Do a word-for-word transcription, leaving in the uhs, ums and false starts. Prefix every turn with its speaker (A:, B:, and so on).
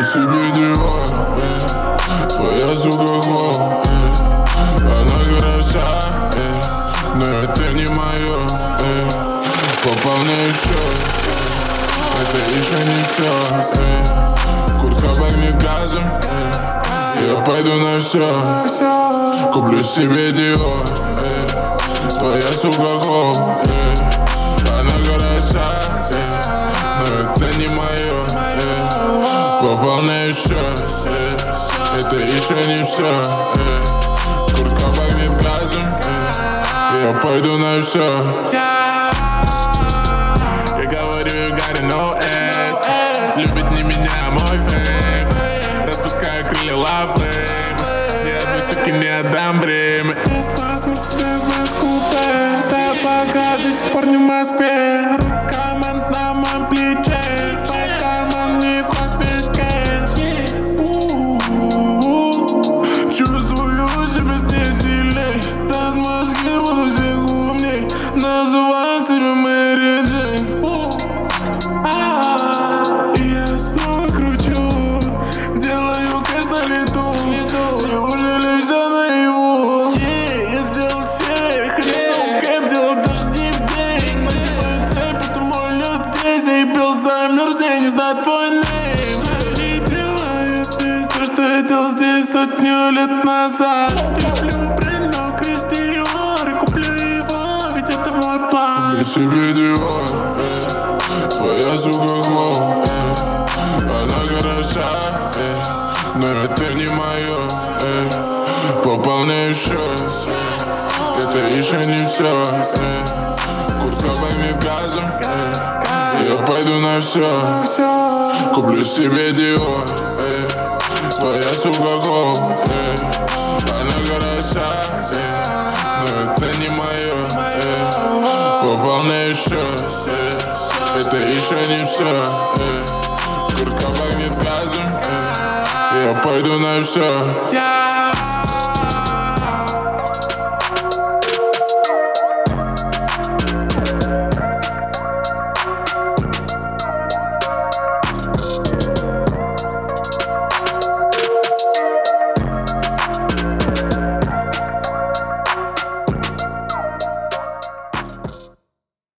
A: себе Диор, эй. Твоя сука хлоп, эй. Она хороша, эй. Но это не моё, эй. Пополняю счет, это еще не все, эй. Куртка пахнет газом, эй. Я пойду на все, куплю себе Диор, эй. Твоя сука хлоп, эй. Она хороша, эй. Но это не моё, эй. Пополняю счет, эй. Это еще не все, эй. Куртка пахнет газом, эй. Я пойду на все. Я говорю, you got no ass. Любит не меня, а мой фейк. Распускаю крылья love flame. Ни одной суки не отдам время.
B: Из Мерседес без купе. Да пока до сих пор не в Москве. Рука мент на моем плече. Твой карман не вход в пешке. Чувствую себя здесь сильней. Над мозги буду всех умней. Называют себя Мэри Джейн. Я снова кручу, делаю кэш на лету. Неужели все наяву? Я сделал всех, я кэп делал даже не в день. Надеваю цепь, это мой лед здесь. Я пил замерз, я не знаю твой нейм. Не делаю здесь то, что я делал здесь сотню лет назад. Люблю бренд, но Кристиор. И куплю его, ведь это мой план.
A: Я себе Диор, эй. Твоя сука хлоп, эй. Она хороша, эй. Но это не моё, эй. Пополняю счет, эй. Это еще не все, эй. Куртка пахнет газом, эй. Я пойду на все, куплю себе Диор, эй. Твоя сука хлоп, эй. Она хороша, эй. Но это не моё, эй. Пополняю счет, эй. Это еще не все, эй. Куртка пахнет газом, эй. Я пойду на все.